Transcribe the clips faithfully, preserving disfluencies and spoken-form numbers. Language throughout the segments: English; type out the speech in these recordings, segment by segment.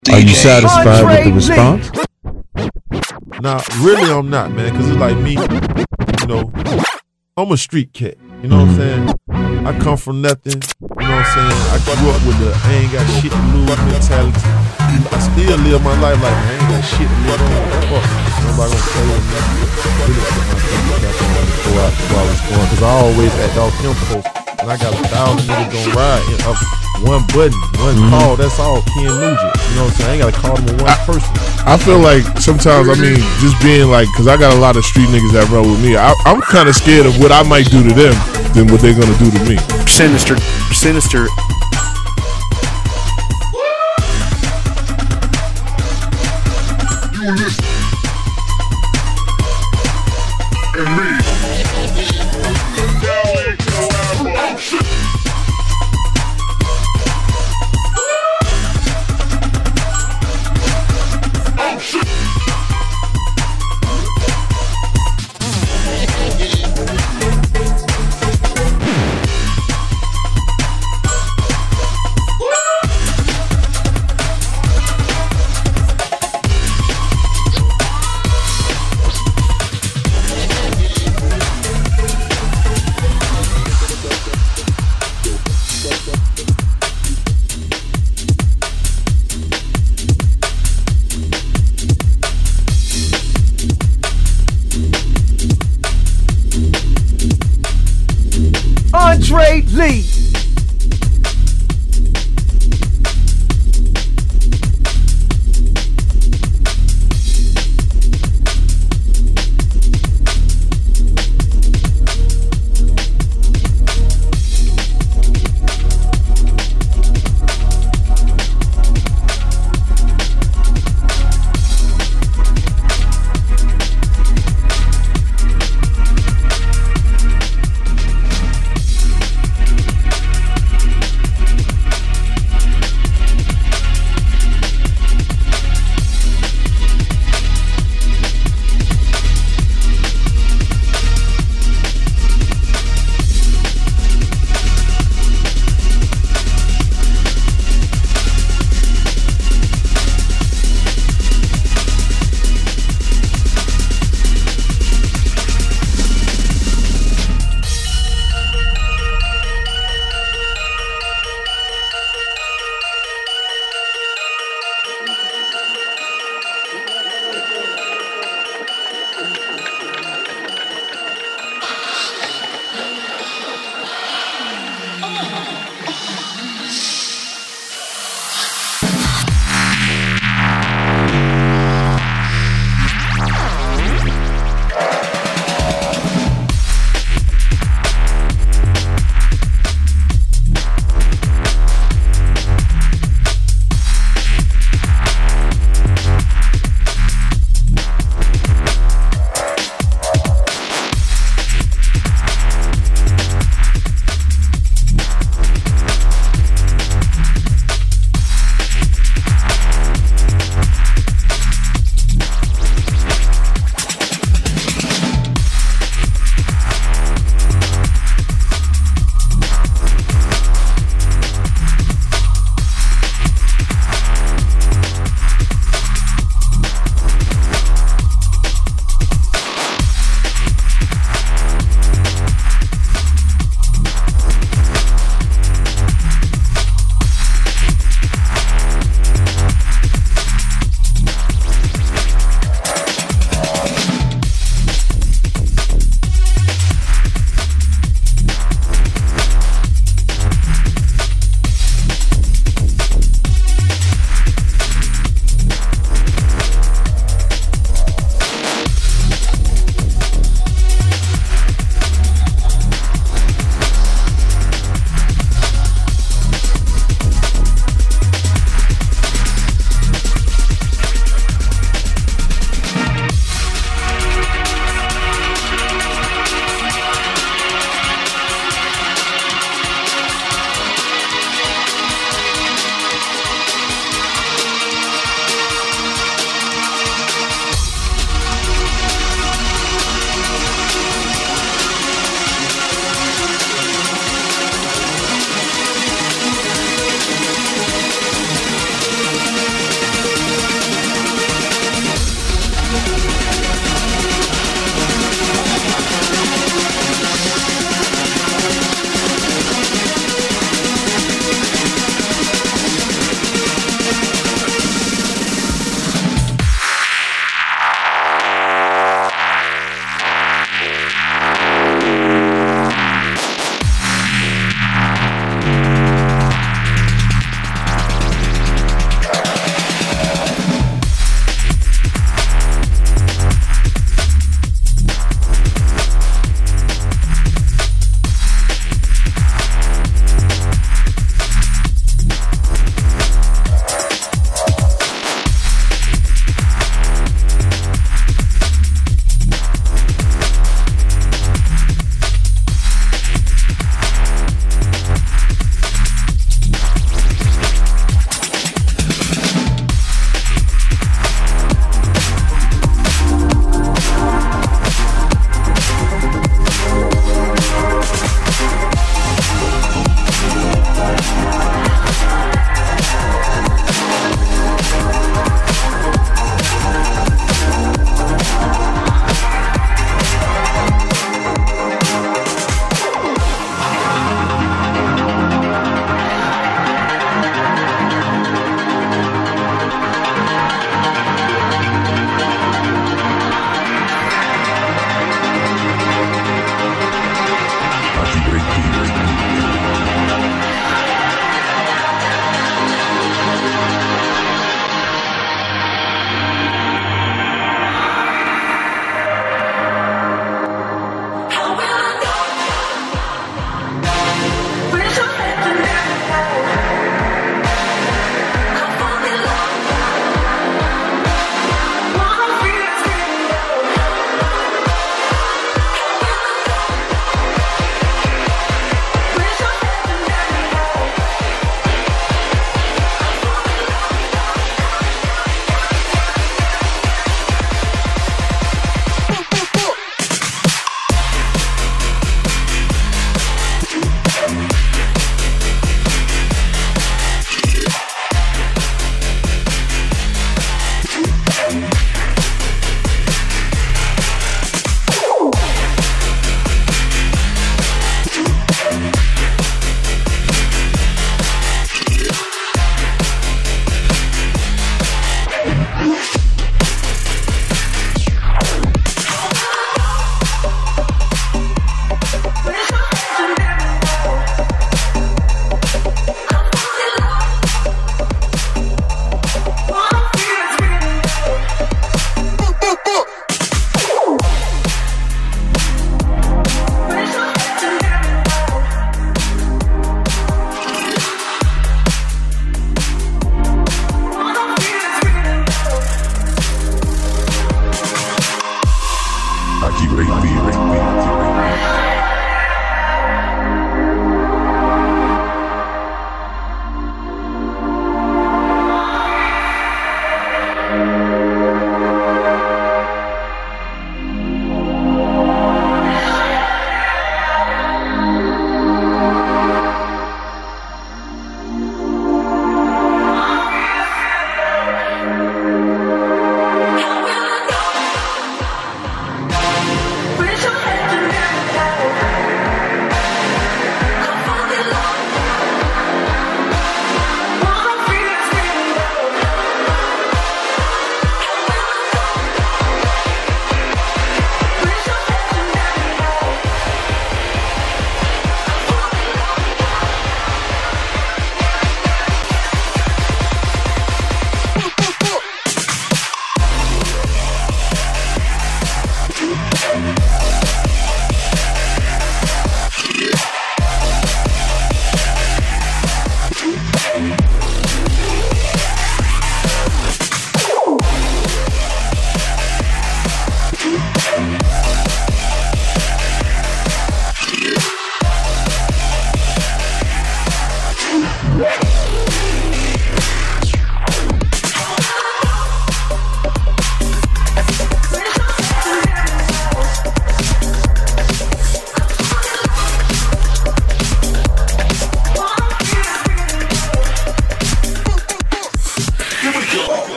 Are you satisfied with the response? Nah, really I'm not, man, because it's like me, you know, I'm a street cat, you know what I'm saying? I come from nothing, you know what I'm saying? I grew up with the I ain't got shit to lose mentality. I still live my life like I ain't got shit to live on. Fuck, nobody gonna play with me. Really put my feet back on before I, before I was going, because I always act off impulse. And I got a thousand niggas gonna ride in up one button, one mm-hmm. call, that's all Ken Nugent. You know what I'm saying? I ain't gotta call them with one I, person. I feel like sometimes, I mean, just being like, because I got a lot of street niggas that run with me, I, I'm kind of scared of what I might do to them than what they're gonna do to me. Sinister, sinister. You listen. And me.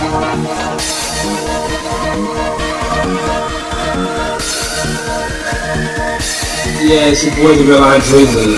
Yeah, it's your boy, the Real Andre Lee.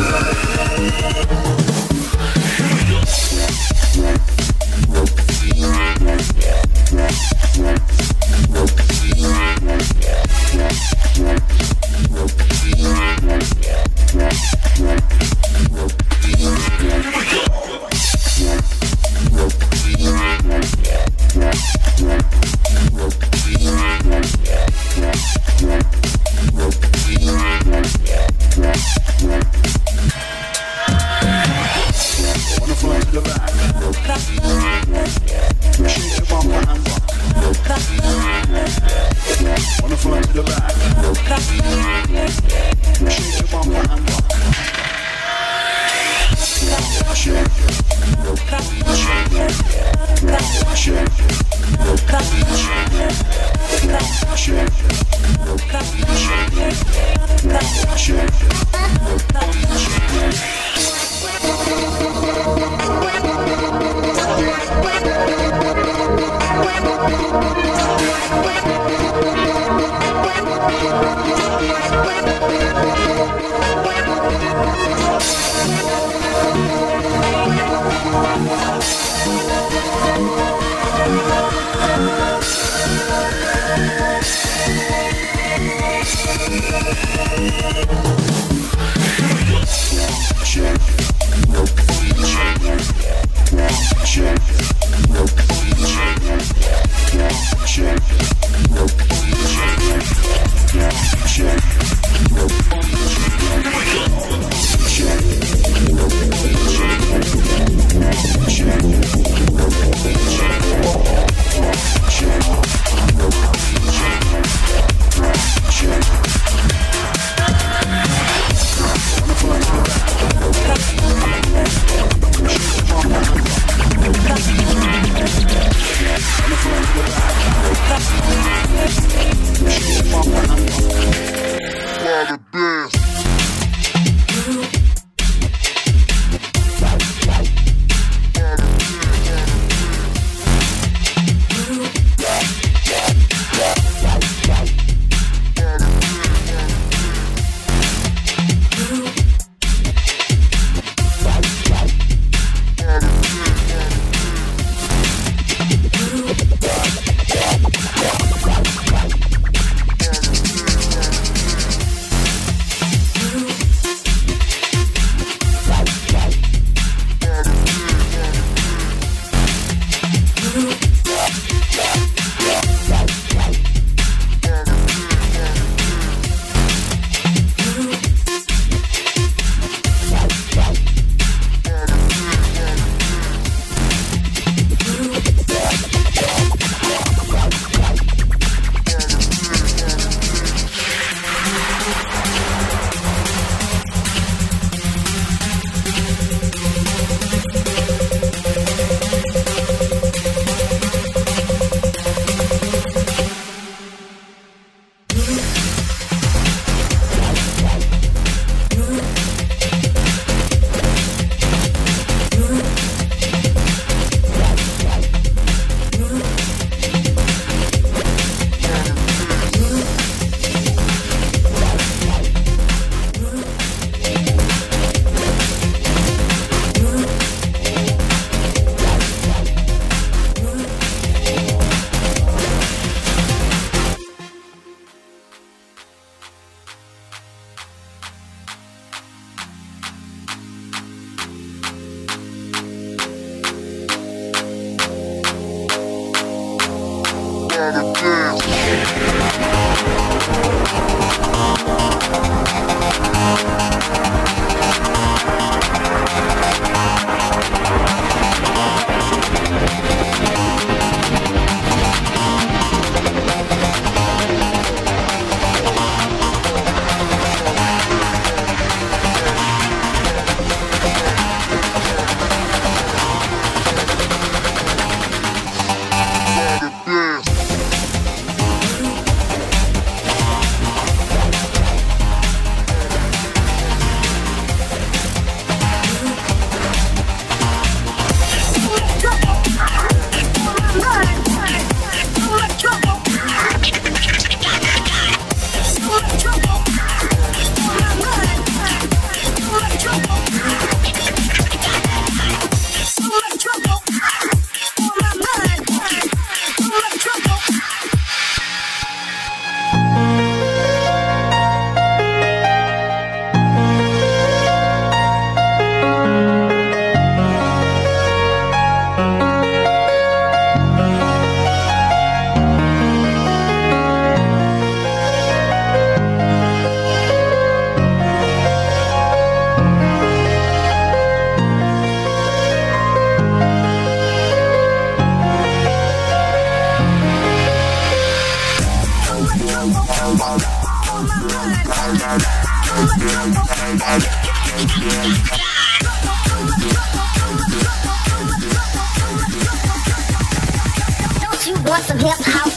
Don't you want some hip hop?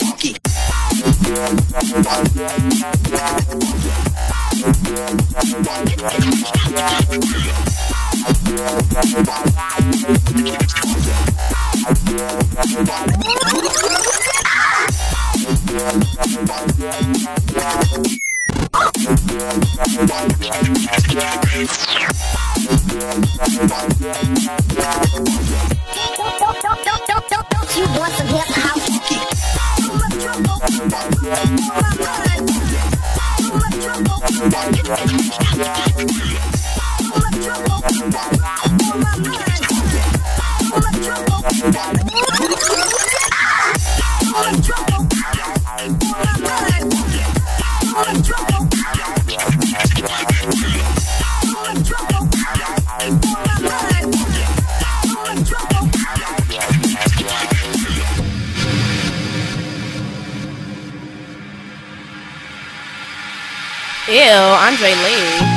Don't you want some hip hop? Ew, Andre Lee.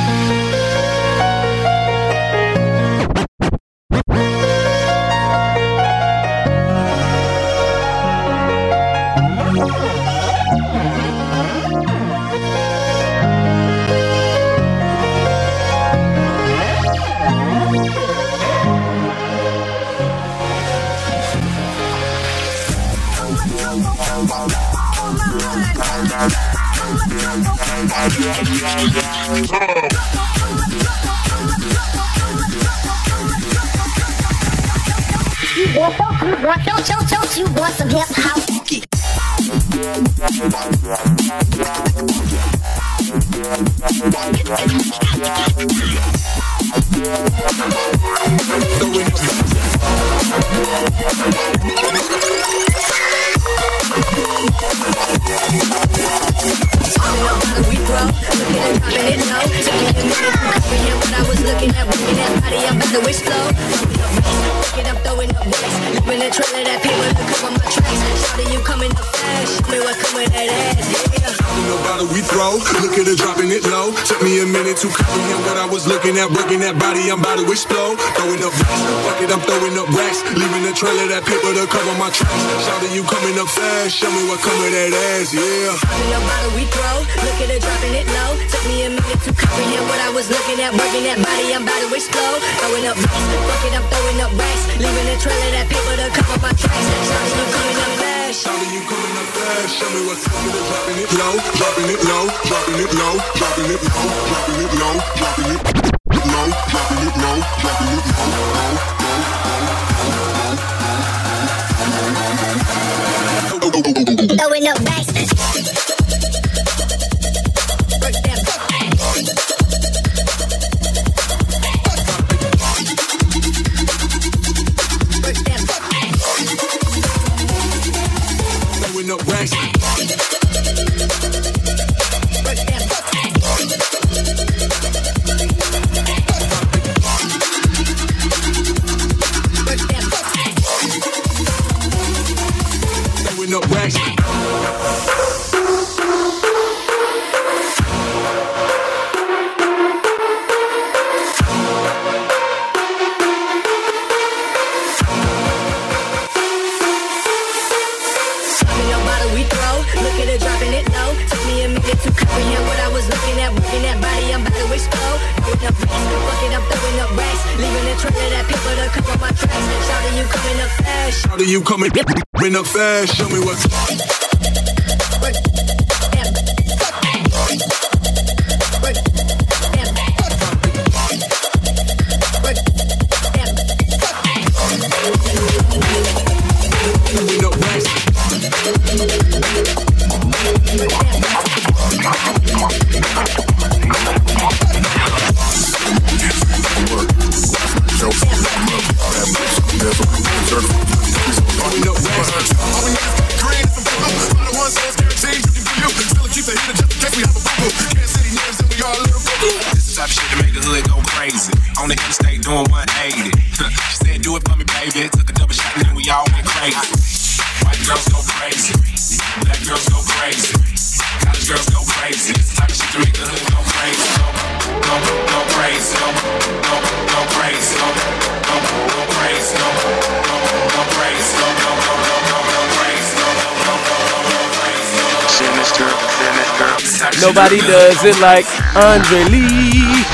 You want, don't you want, don't, don't, don't you want some hip hop? We grow, looking at dropping it low. Took me a minute to comprehend what I was looking at. Working that body, I'm about to explode. Pick it up, throwing up waist. Leaving a trail of that people to cover my tracks. Shawty, you coming up fast. Show me what come with that ass, yeah. No bottle we throw, look at her dropping it low. Took me a minute to comprehend what I was looking at. Working that body, I'm about to explode. Throwing up racks, fuck it, I'm throwing up racks. Leaving a trail of that paper to cover my tracks. Shawty, you coming up fast. Show me what come with that ass, yeah. No bottle we throw, look at her dropping it low. Took me a minute to comprehend what I was looking at. Working that body, I'm about to explode. Throwing up racks, fuck it, I'm throwing up racks. Leaving a trail of that paper to cover my tracks. Shawty, you coming up fast. Shawty, you coming up fast. Show me what's up with it. Dropping it low, dropping it low, dropping it low, dropping it low, dropping it low, dropping it low, dropping it low, dropping it low, low. Throwing up racks. Work that Work that Throwing up racks. Work that Work that Throwing up racks. dropping it low. Took me a minute to comprehend what I was looking at. Working that body, I'm about to explode. Throwing up racks, fuck it, I'm throwing up racks. Leaving a trail of that paper to cover my tracks. Shawty, you coming up fast. Shawty, you coming up fast. Show me what's Work that Work that Work that Throwing up racks. On the interstate doing one eighty. She said, do it for me, baby. Took a double shot and then we all went crazy. White girls go crazy. Black girls go crazy. College girls go crazy. It's the type of shit to make the hood go crazy. go, go crazy, go, go, go crazy, go, go, go crazy, go, go, go crazy, go, go, go, go, go crazy, go, go, go, go crazy, go. Sinister, sinister. Nobody does it like Andre Lee.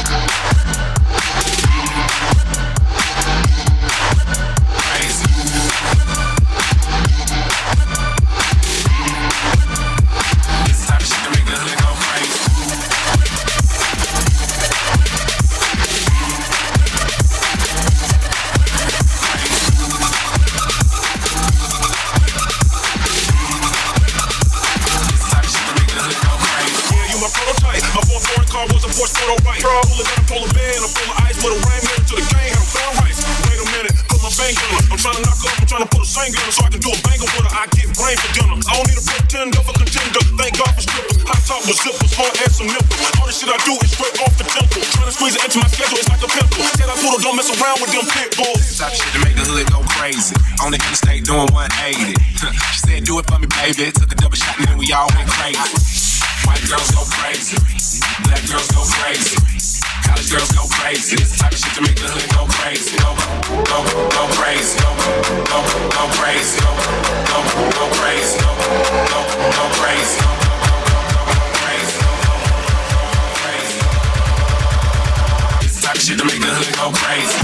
On the interstate doing one eighty. She said, do it for me, baby. Took a double shot and then we all went crazy. White girls go crazy. Black girls go crazy. College girls go crazy. This the type of shit to make the hood go crazy. Go, go, go crazy. Go, go, go crazy. Go, go, go crazy. Go, go, go crazy. Go, go, go crazy. Go, crazy. This the type of shit to make the hood go crazy.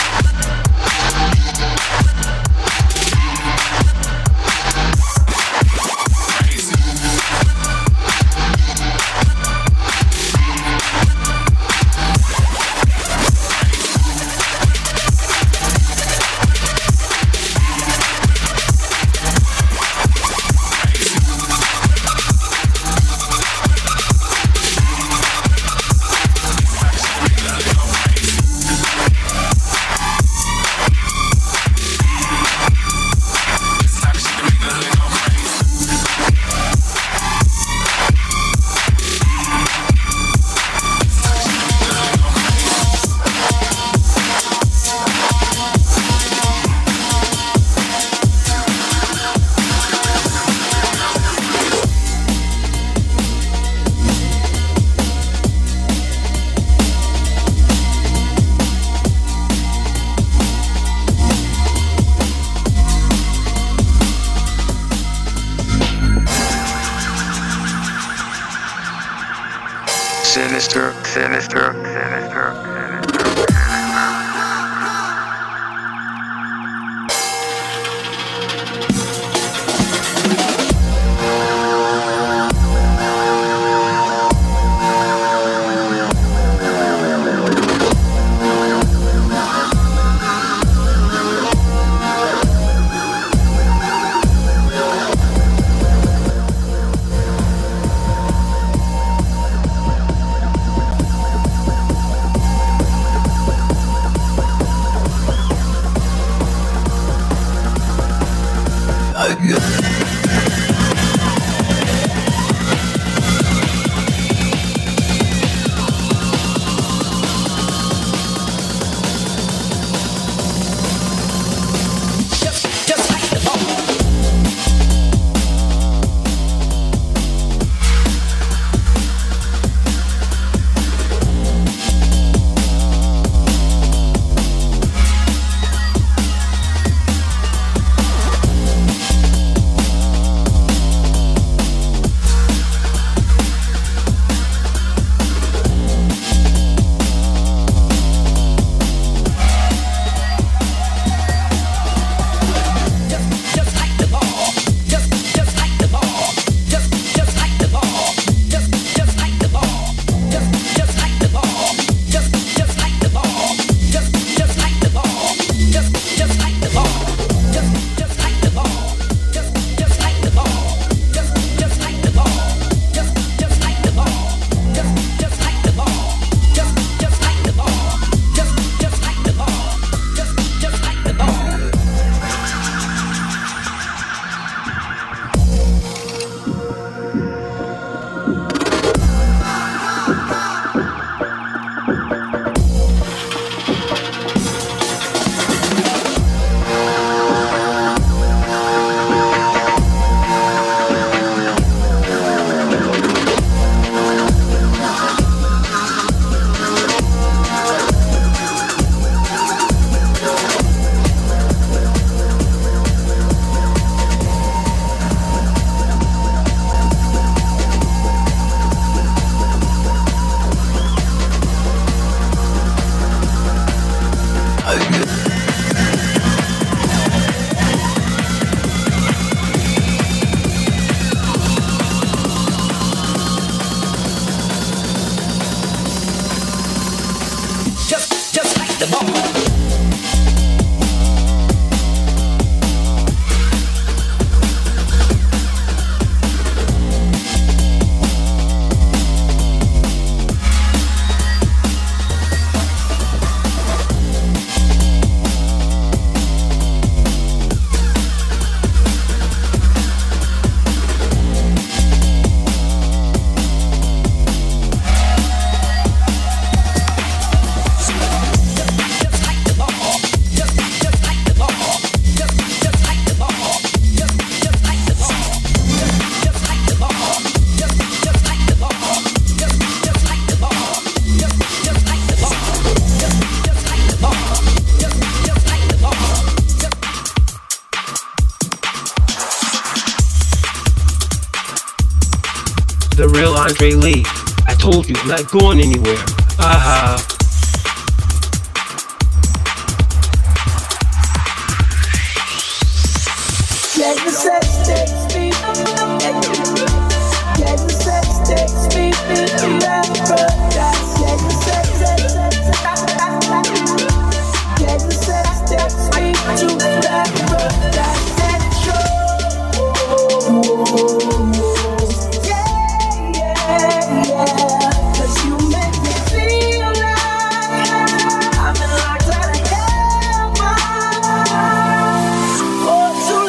Sinister, sinister, sinister, sinister. the real Andre Lee. I told you, not going anywhere. Aha. Get the sex takes me. Get the sex takes me to paradise. Get the sex, get the sex takes me to paradise. Yeah, yeah, yeah. 'Cause you make me feel like I'm in locked out of heaven. For too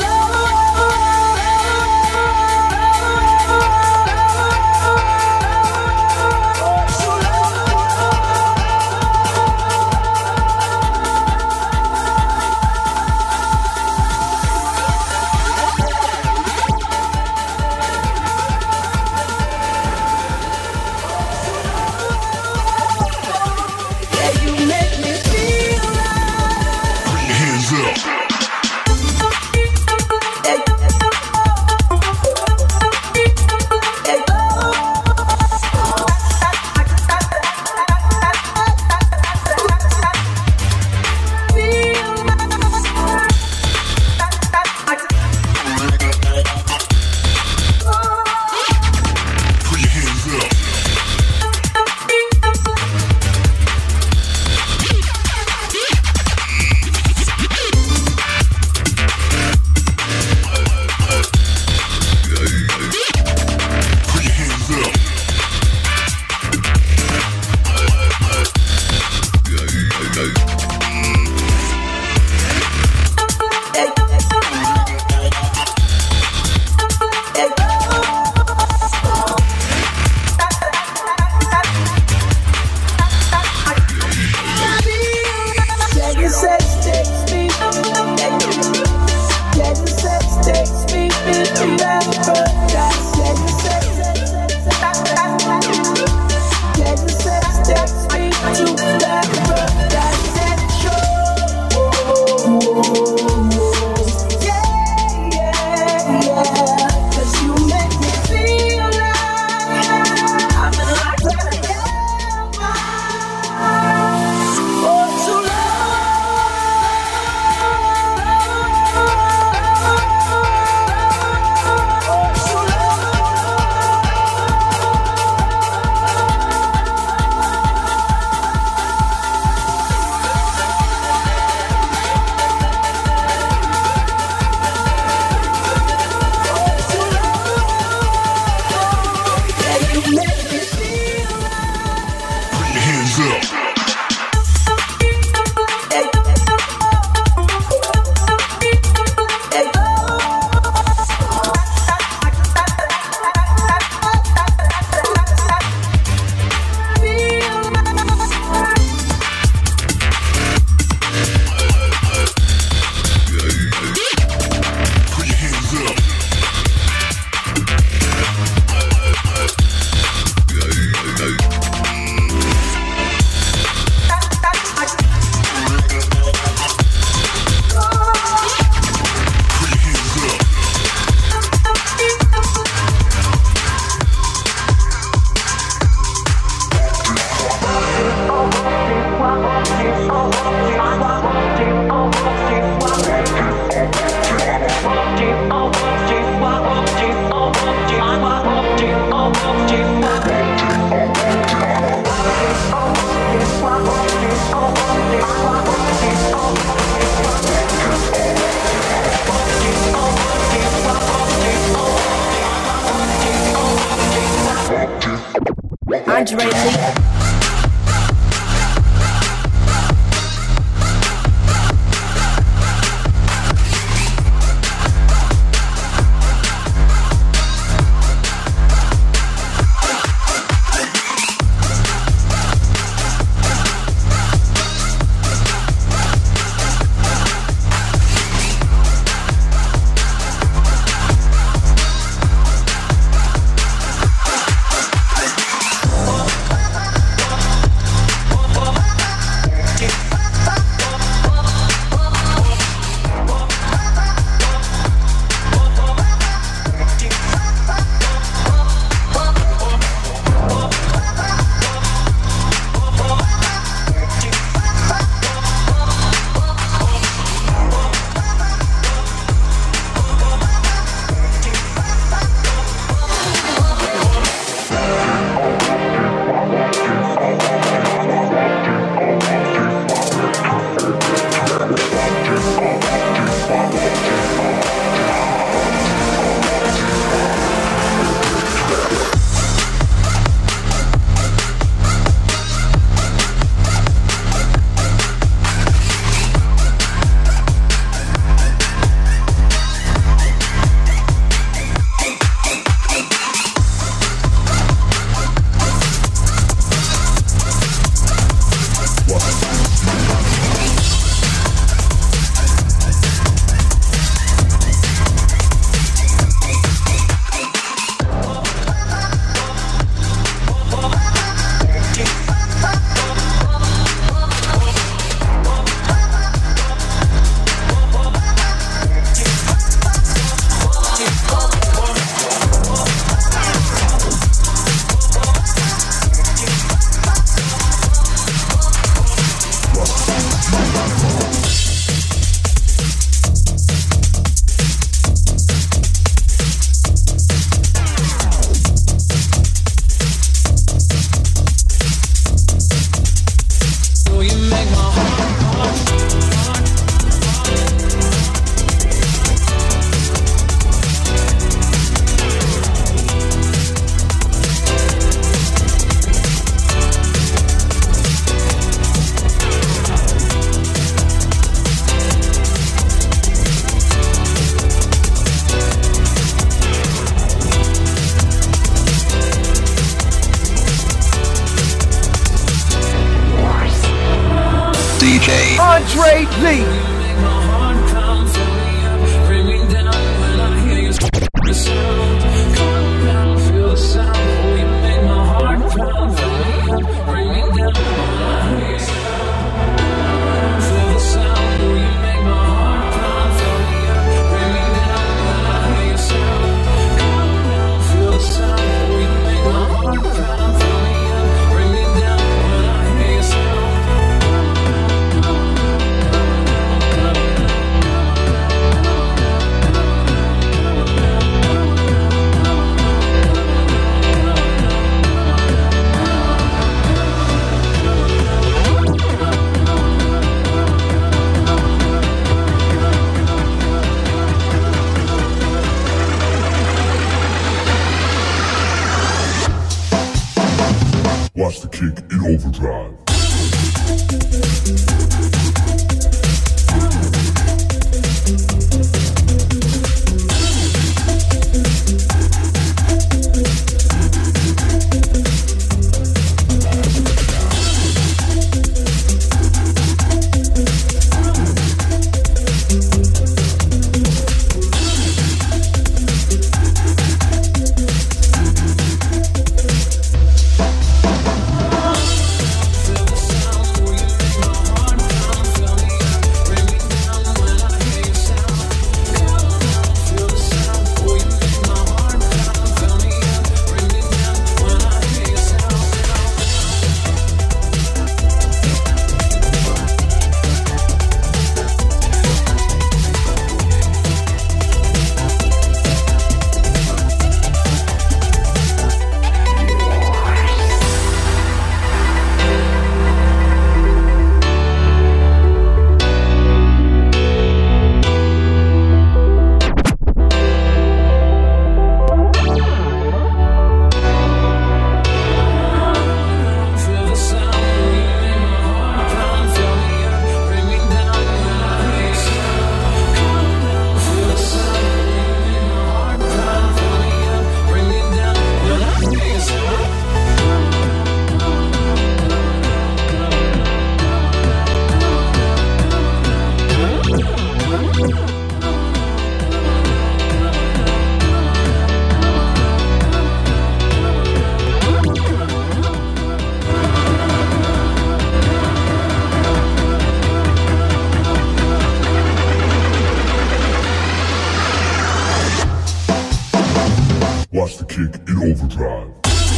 Andre Lee. Andre Lee. Watch the kick in overdrive. Watch the kick in overdrive.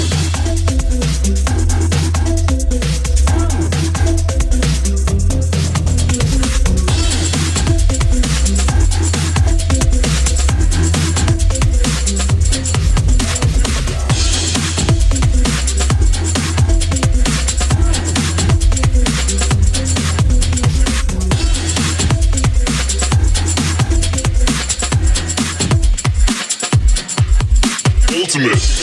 Ultimate.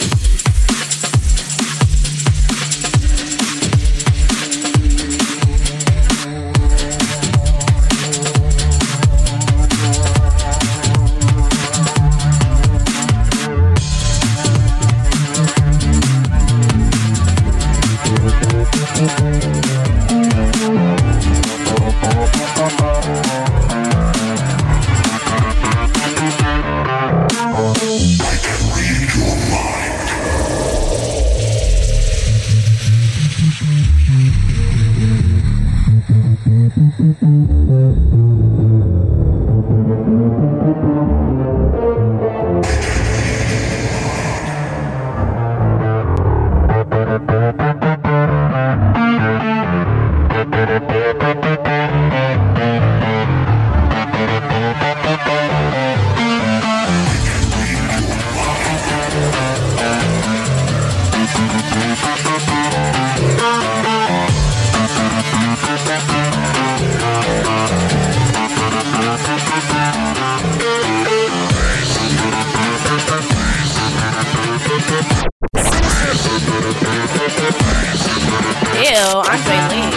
Ew, Andre Lee.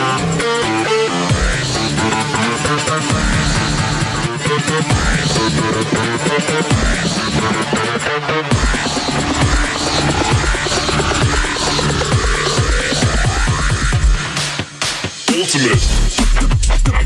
Ultimate.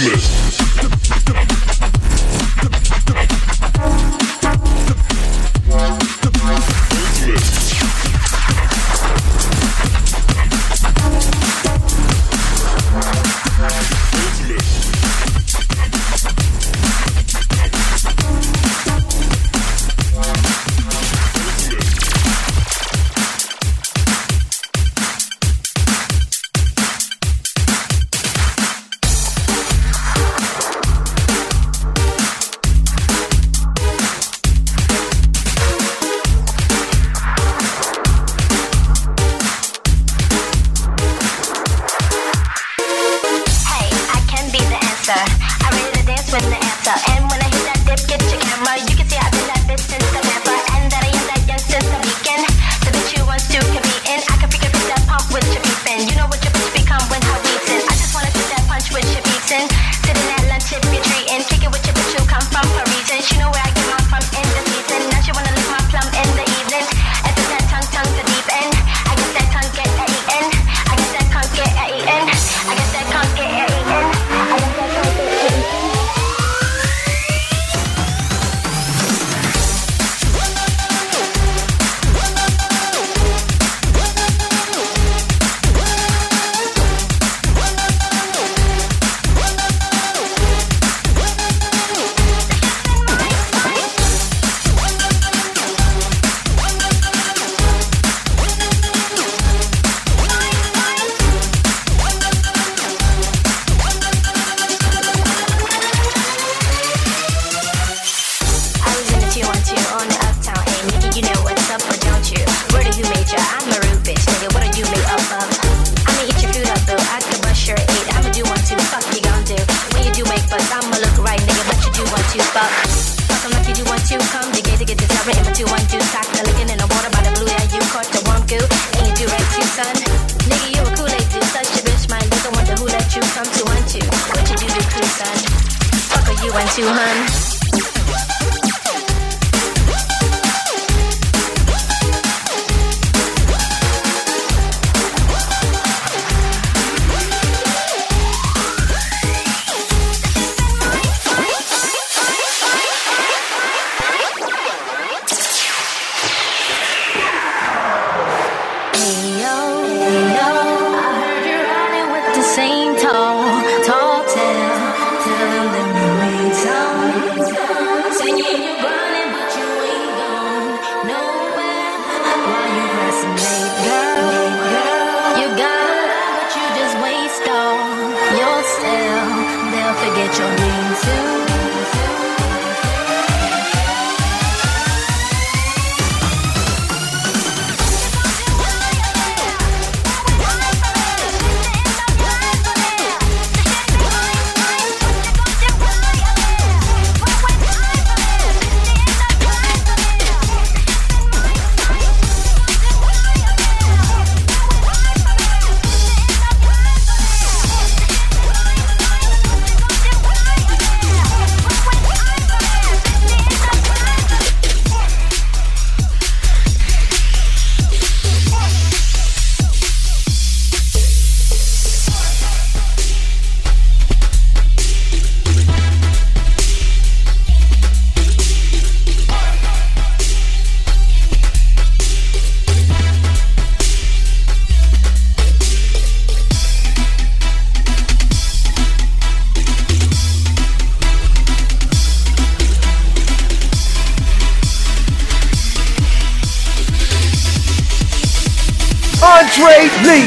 Andre Lee.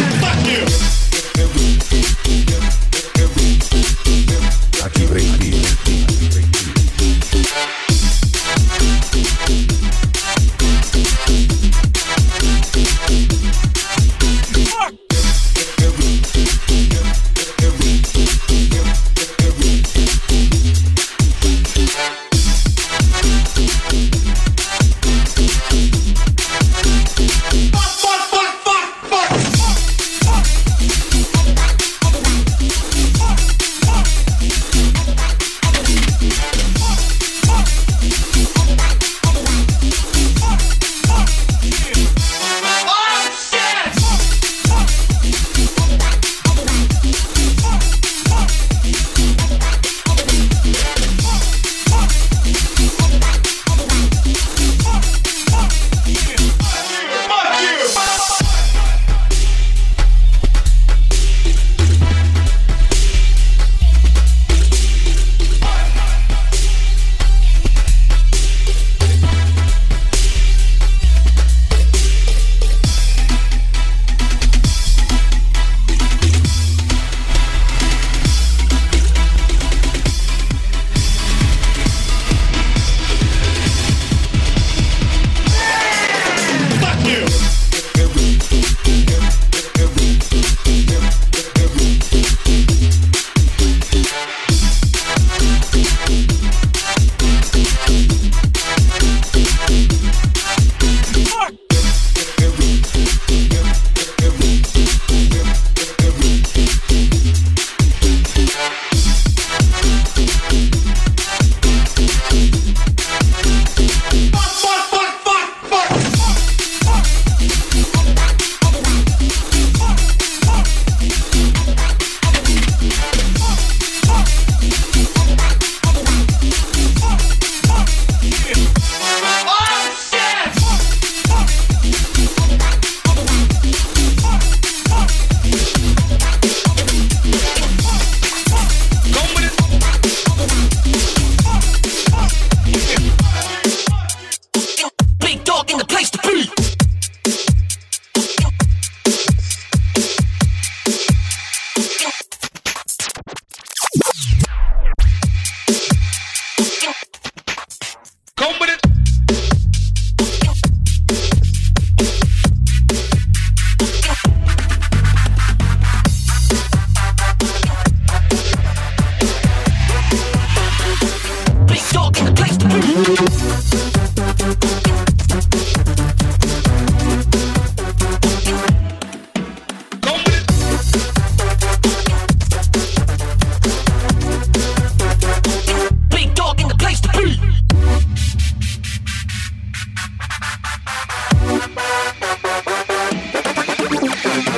Aquí break.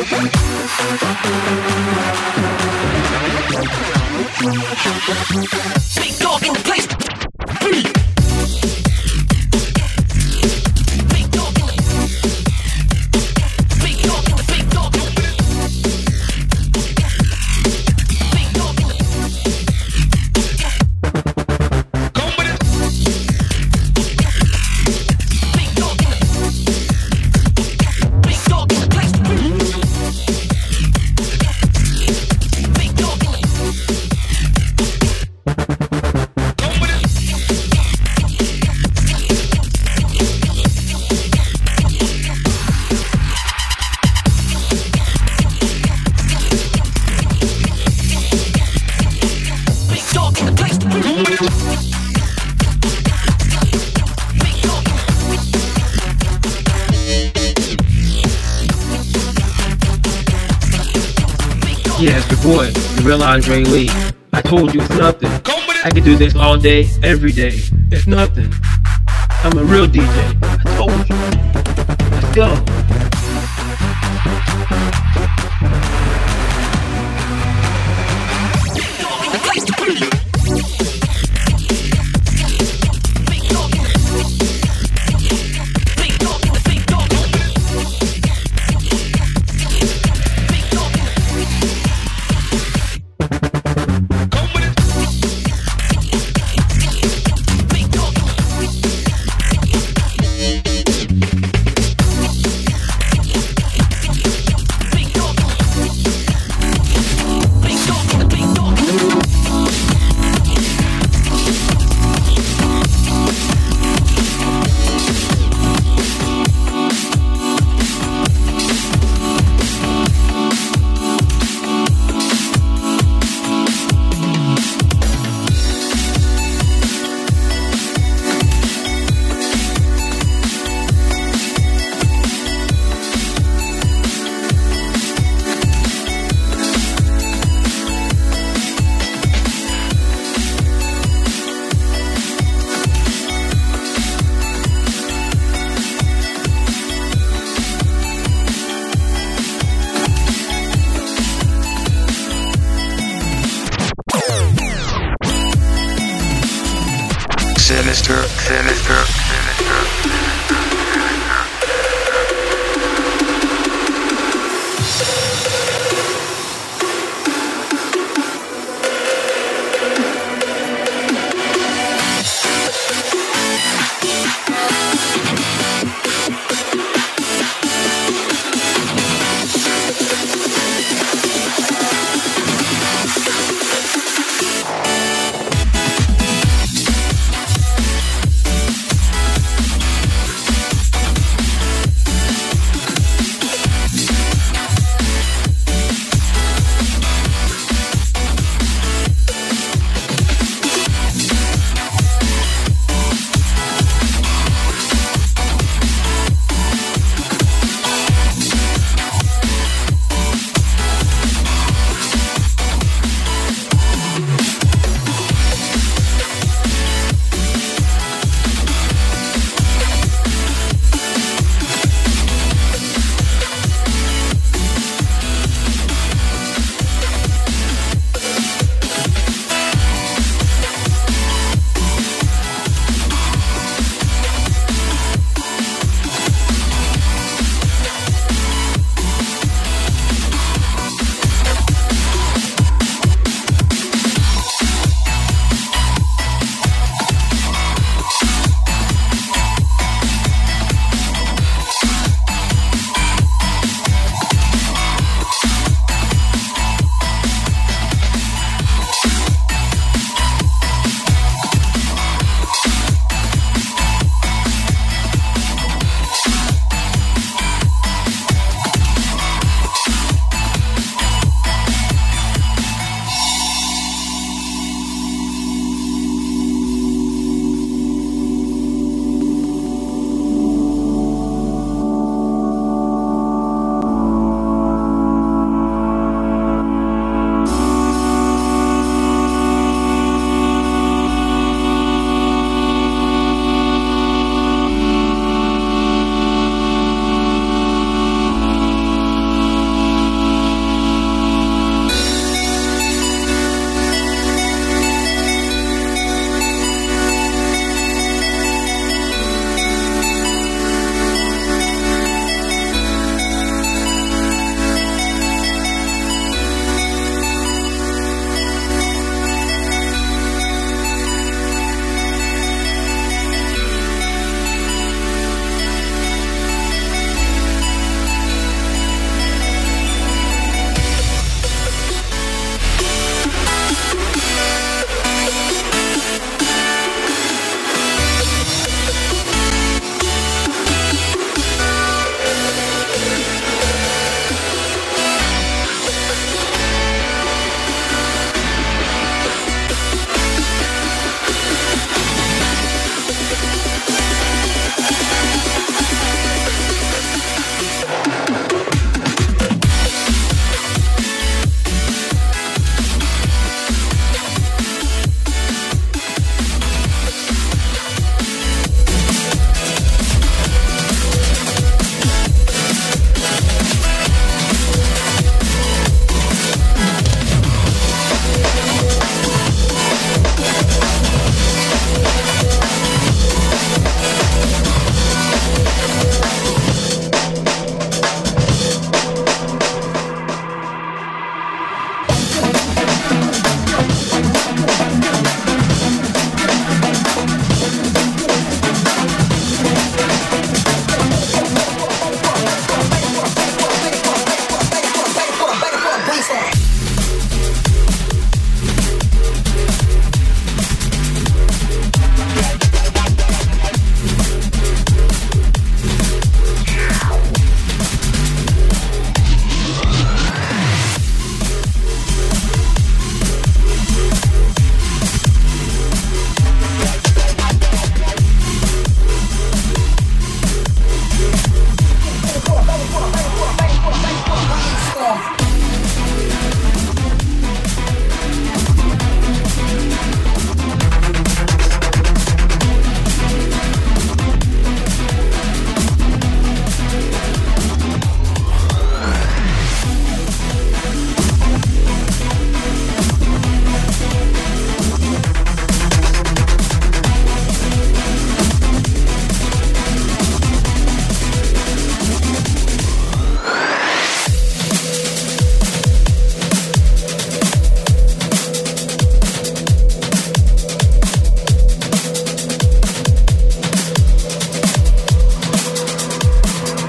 Big dog in the place. Big dog in the big dog in the big dog in the big dog in the go with it. Big dog in the big dog in the place. Big dog in the Yeah, it's your boy, the real Andre Lee. I told you it's nothing. I can do this all day, every day. It's nothing. I'm a real D J. I told you. Let's go. Sinister, sinister, sinister.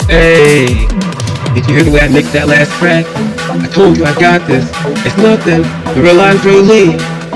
Hey, did you hear the way I mixed that last track? I told you I got this. It's nothing. The real Andre Lee.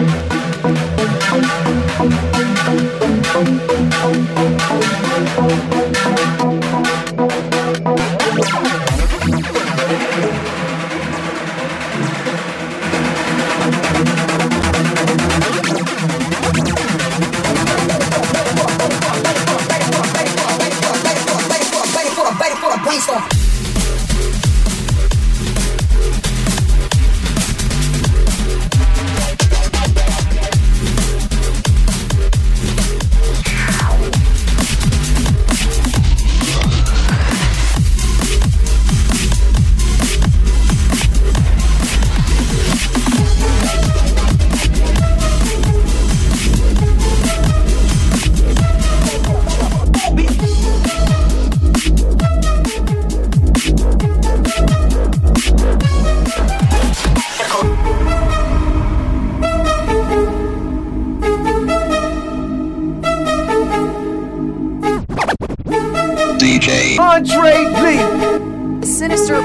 D J Andre Lee. Sinister.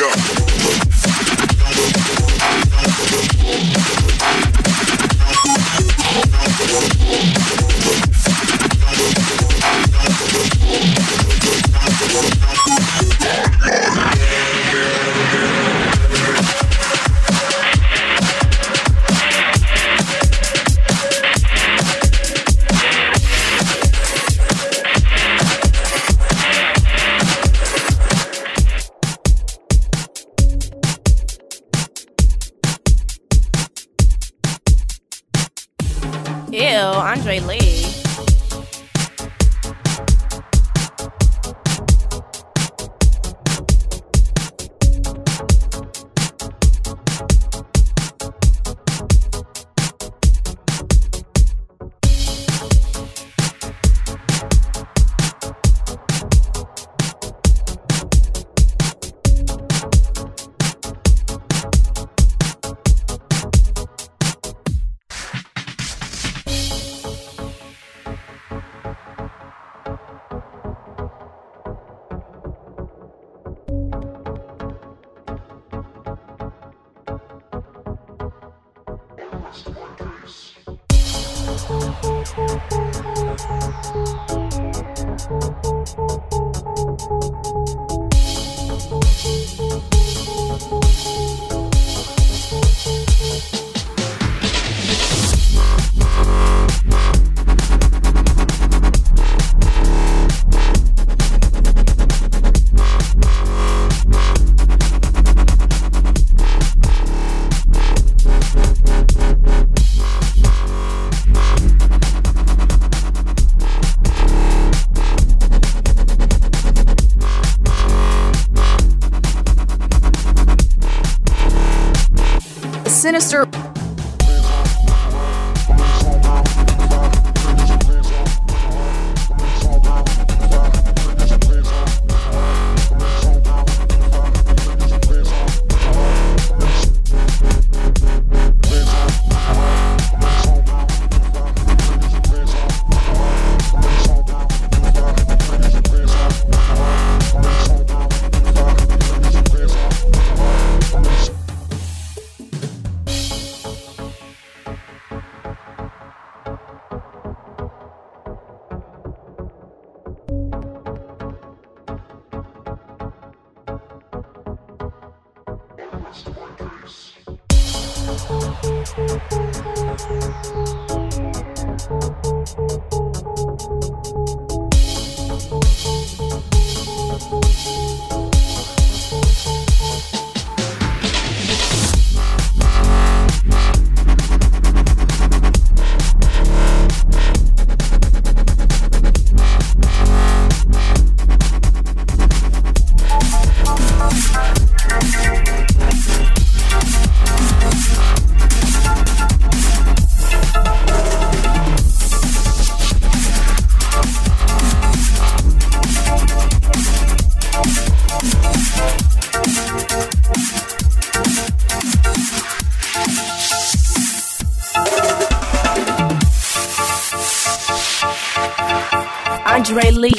Ew, Andre Lee. Sinister. Andre Lee.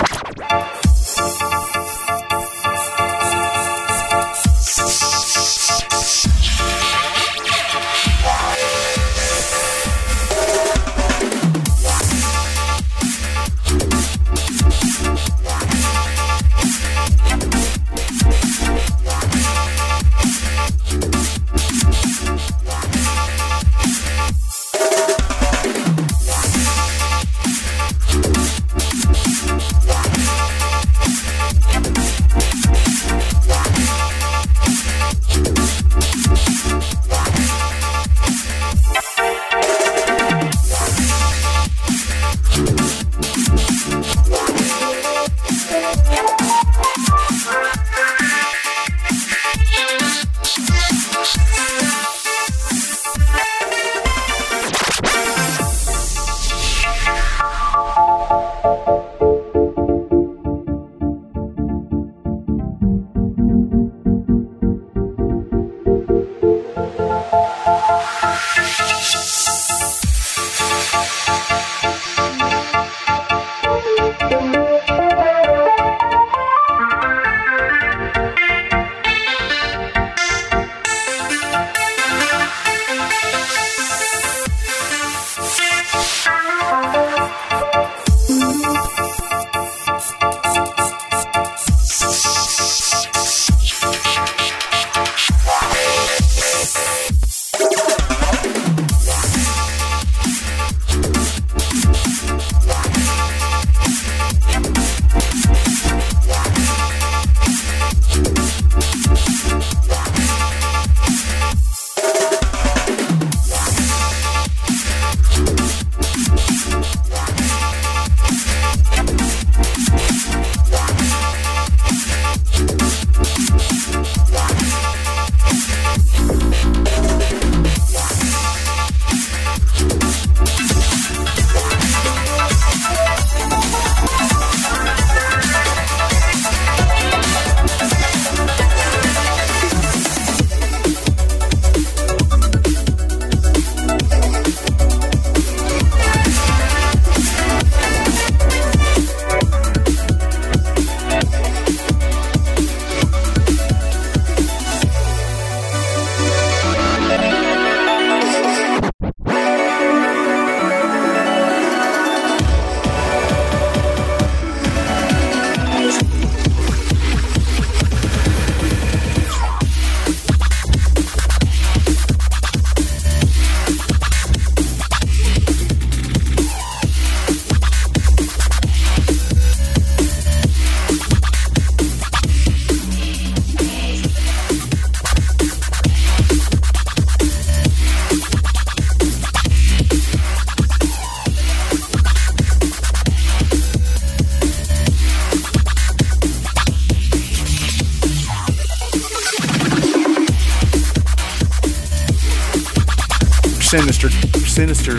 Sinister, sinister.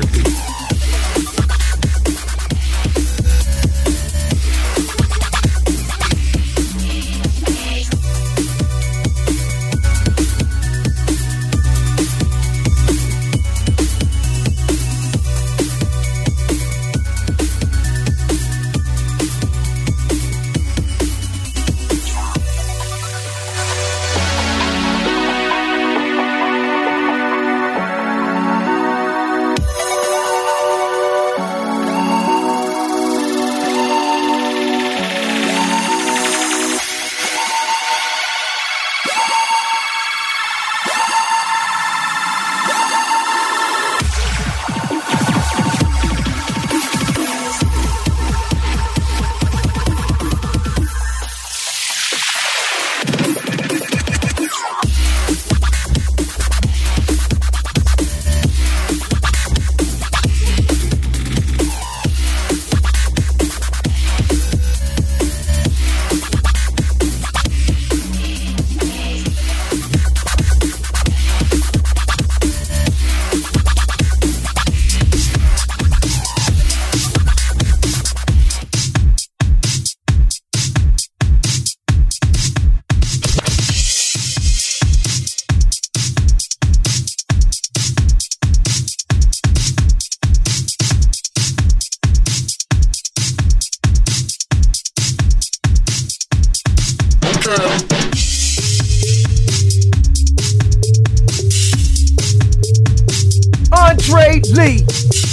Andre Lee.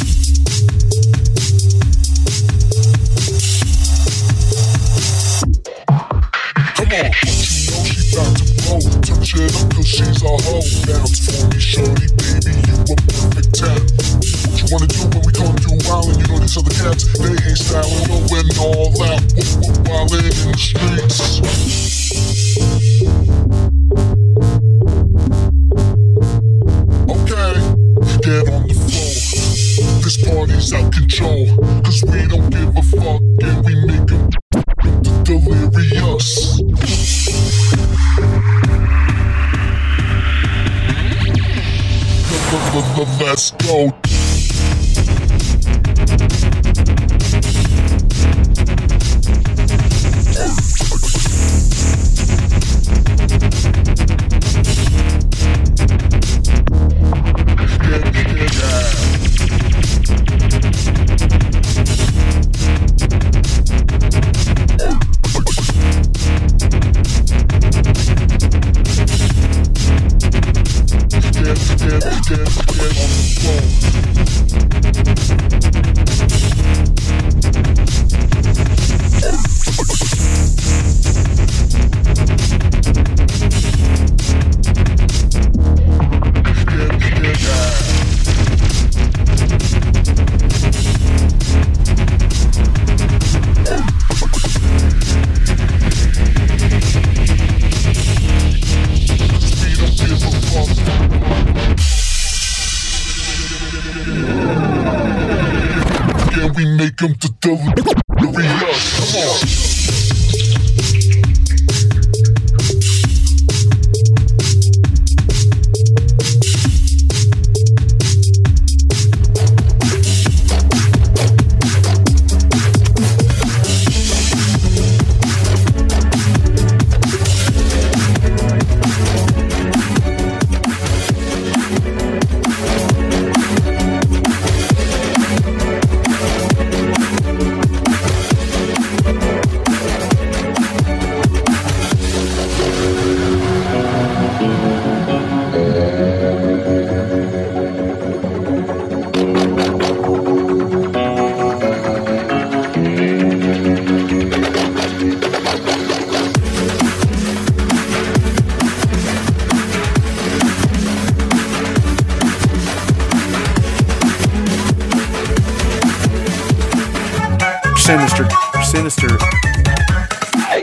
Come on, you know she bout to blow. Touch it up cause she's a hoe. Bounce for me, shorty, baby, you a perfect ten. What you wanna do when we come through wildin'? You know these other cats, they ain't styling, no when all that. Whoop whoop wildin' in the streets. Okay, get on the floor. This party's out control. Cause we don't give a fuck and we make them delirious. Let's go. Come to delirious. Come on. Sinister, sinister. Hey.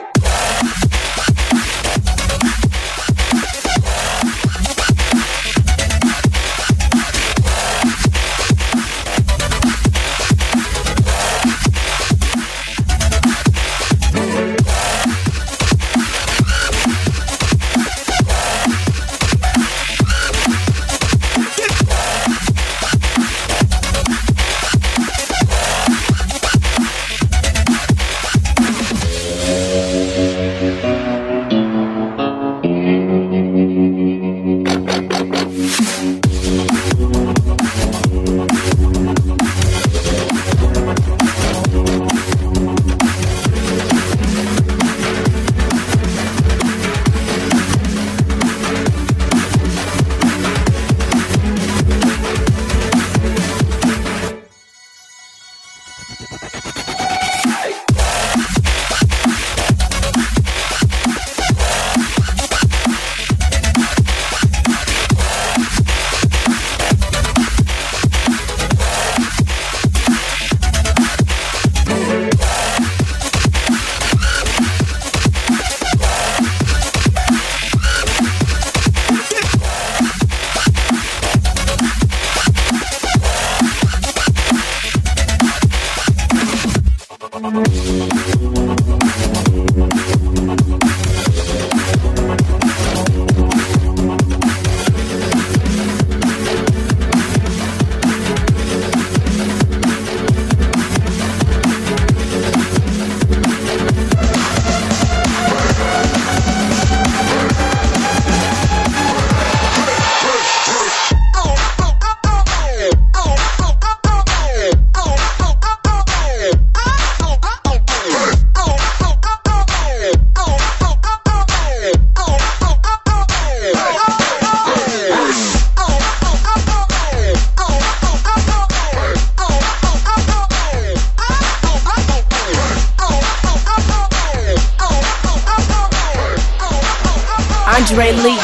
Andre Lee.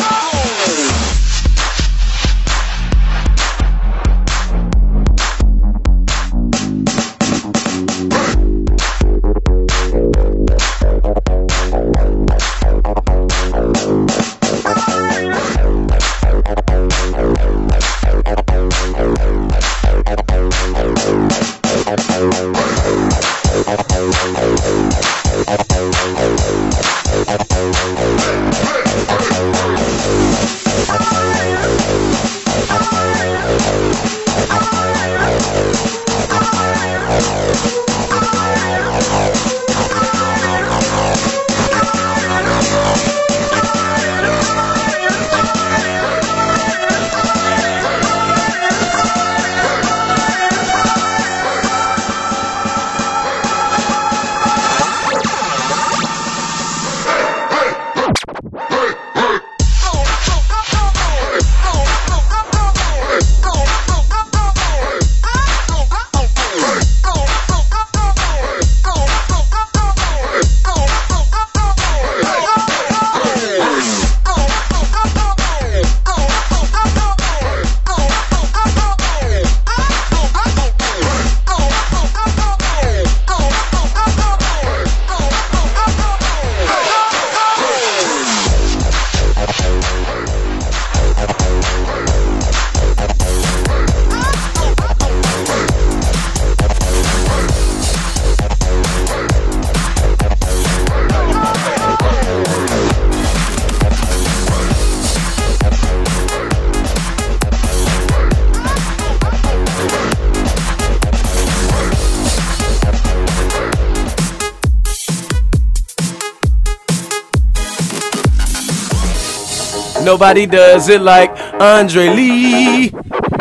Nobody does it like Andre Lee.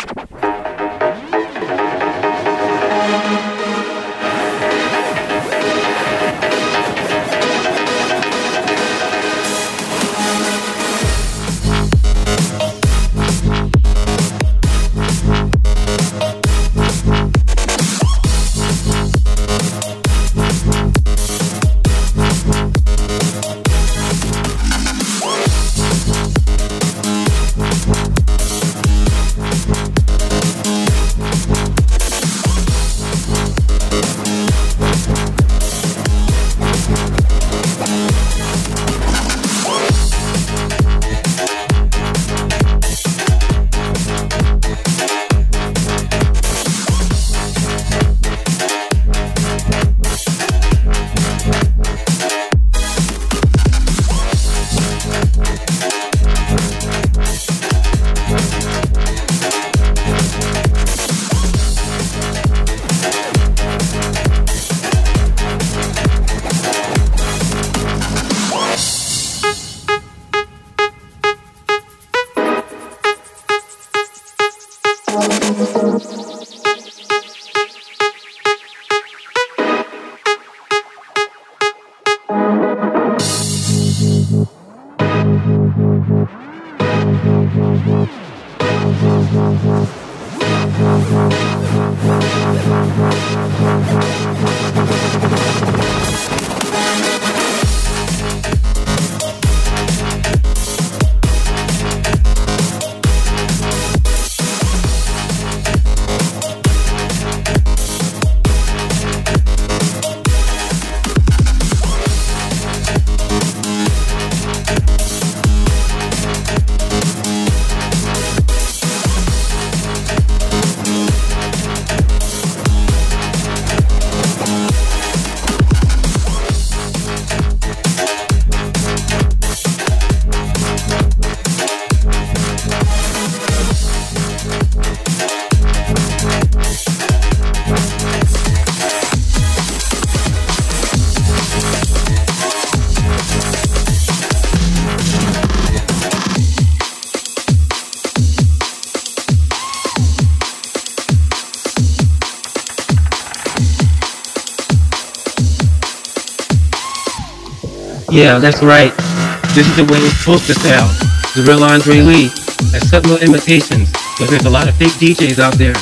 Yeah, that's right. This is the way it's supposed to sound. The real Andre Lee. Accept no imitations, because there's a lot of fake D Js out there.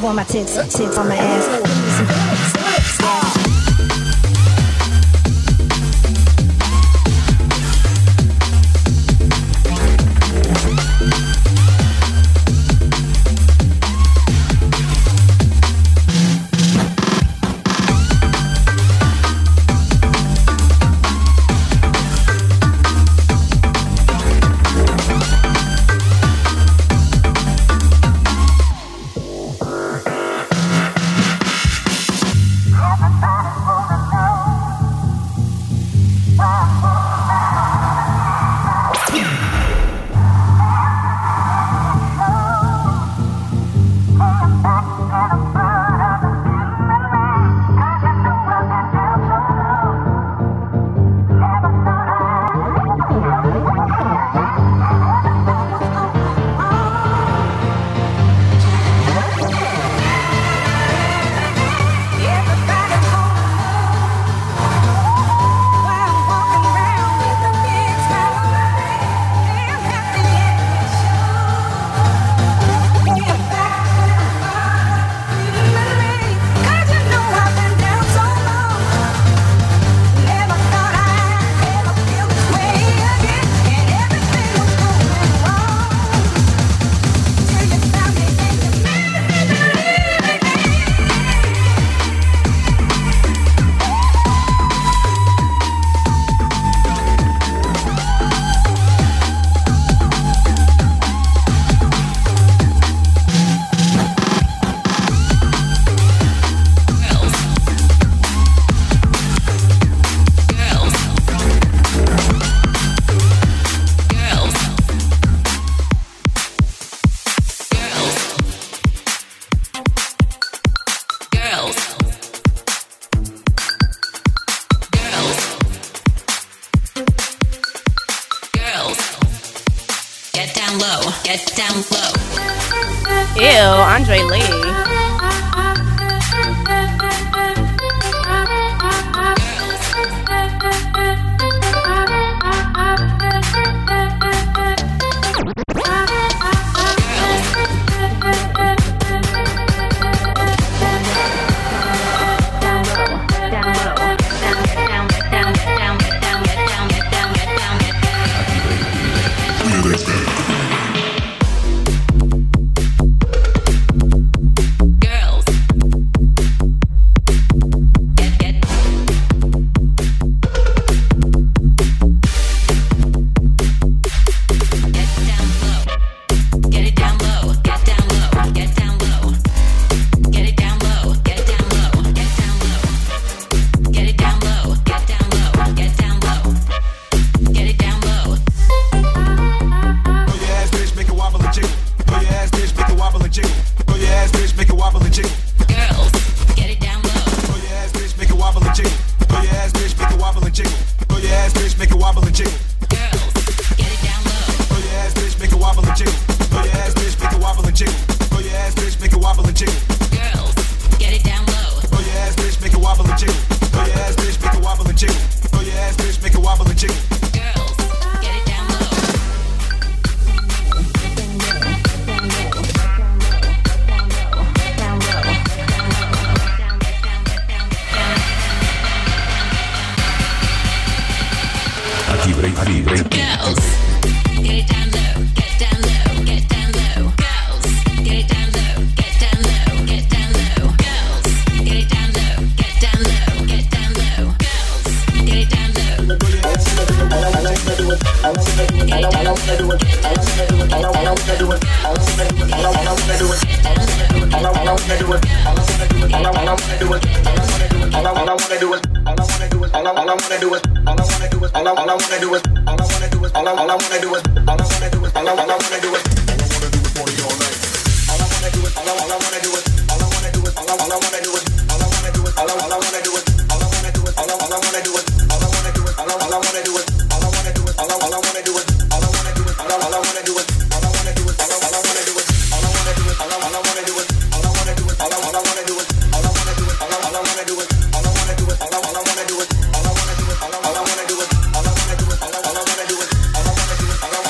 love on my tits, tits on my ass. Give me some tits, tits. Get down low. Ew, Andre Lee.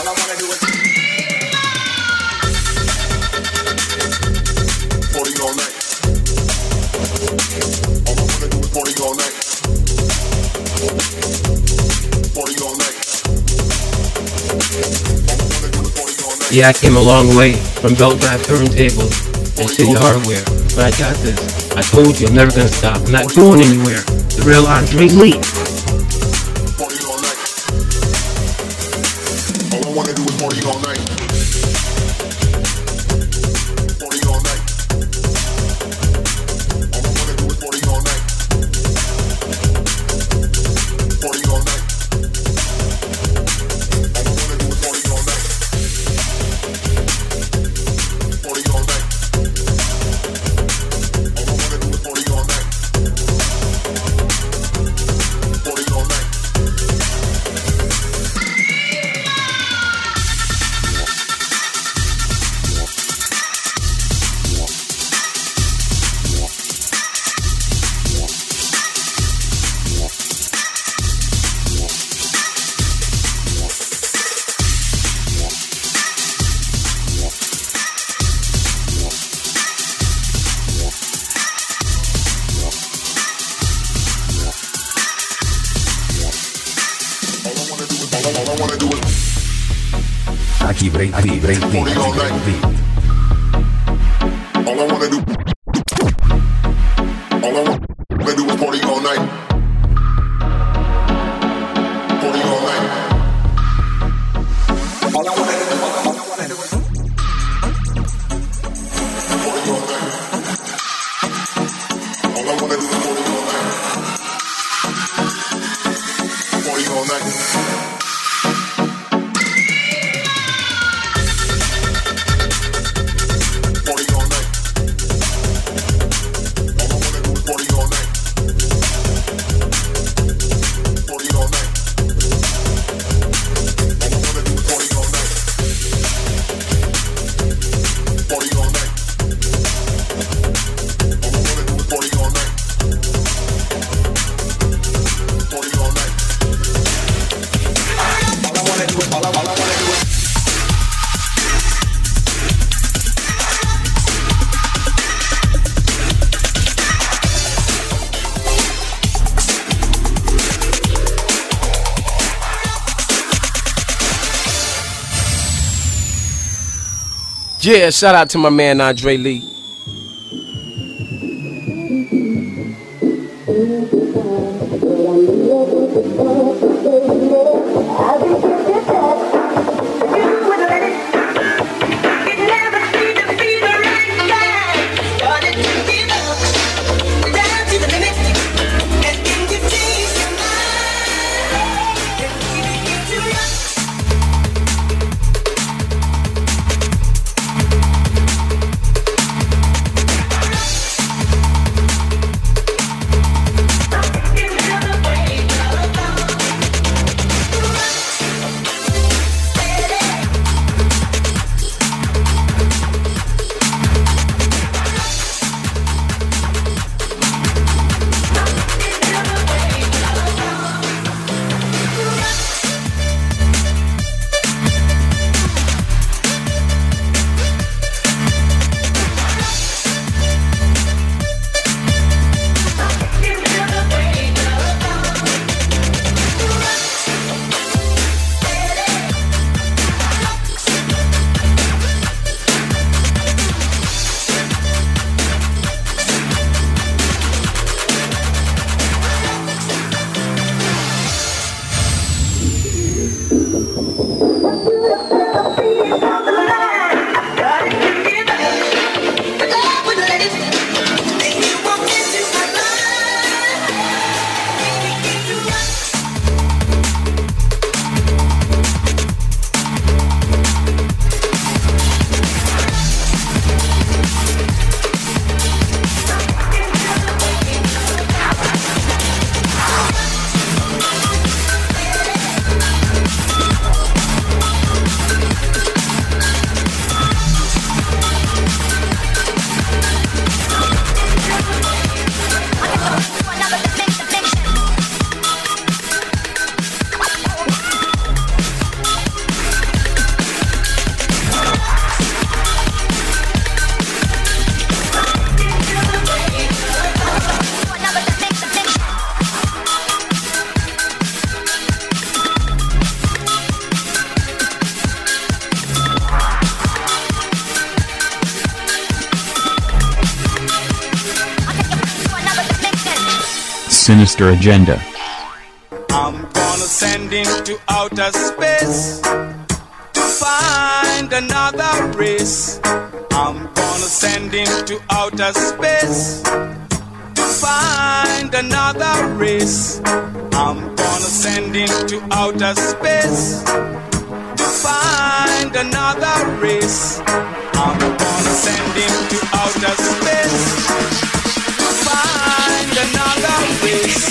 Party all night. Yeah, I came a long way from belt drive turntables and city hardware, but I got this. I told you I'm never gonna stop. I'm not going anywhere. The real Andre Lee. All I wanna do is party all night. Party all night. All I wanna do is party all night. Party all night. All I wanna do is party all night. Party all night. All I wanna do is party all night. Party all night. Aki break beat, break beat, Party all night. beat. All I wanna do, all I wanna do is party all night. Party all night. All I wanna do, all I wanna do is party all night. All I wanna do is party all night. Party all night. Yeah, shout out to my man Andre Lee. sinister agenda. I'm gonna send him to outer space to find another race. I'm gonna send him to outer space to find another race. I'm gonna send him to outer space to find another race. I'm gonna send him to outer space to find another race.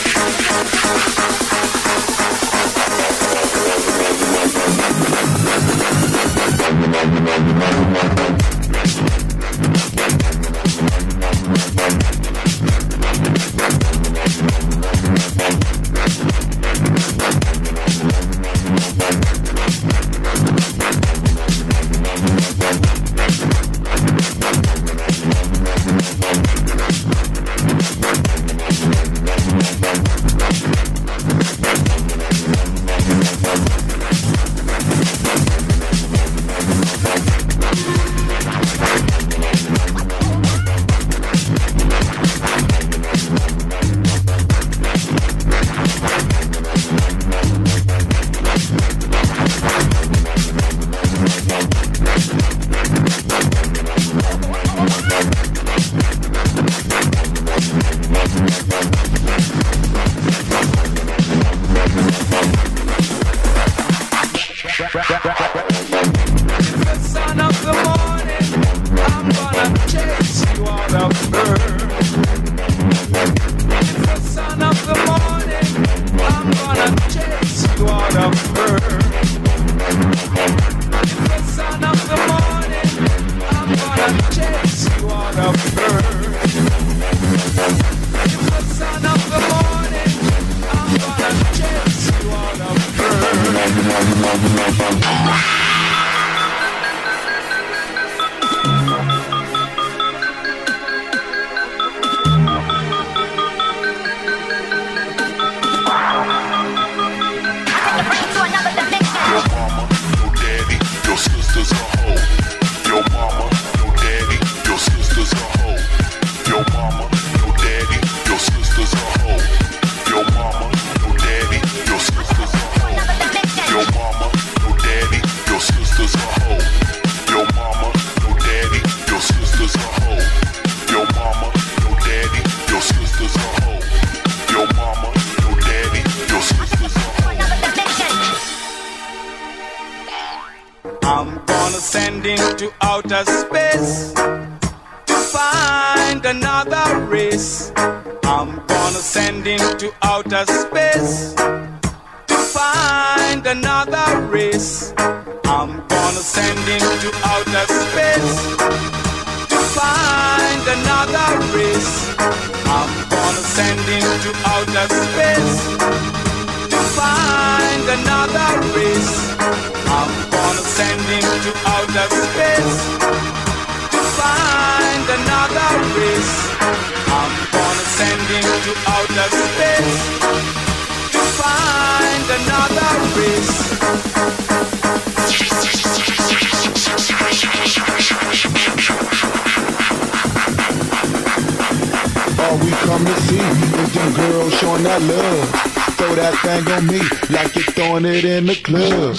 All we come to see is them girls showing that love. Throw that thing on me like you're throwing it in the club.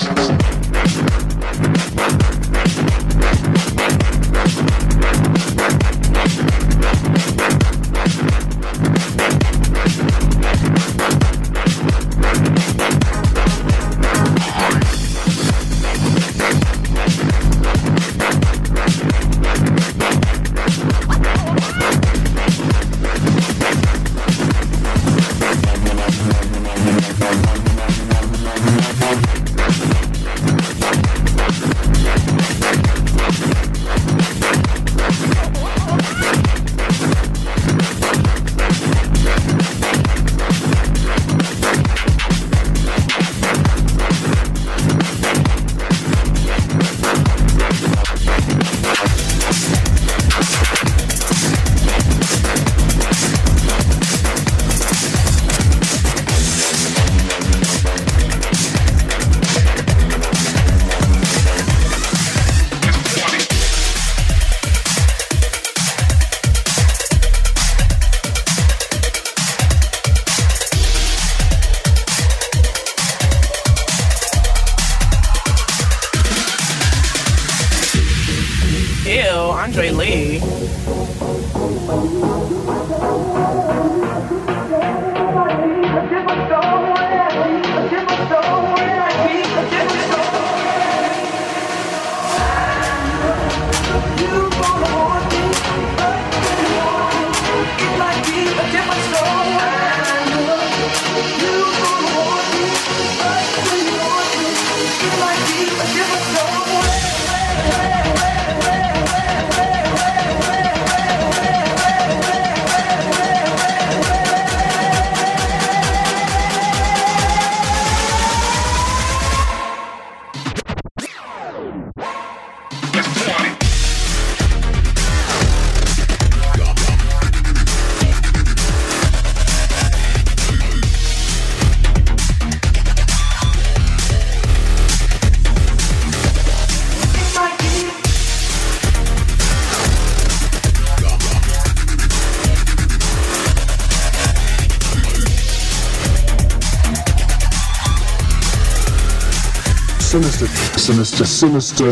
Andre Lee. Sinister, sinister, sinister.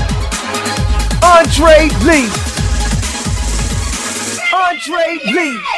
Andre Lee. Andre Lee.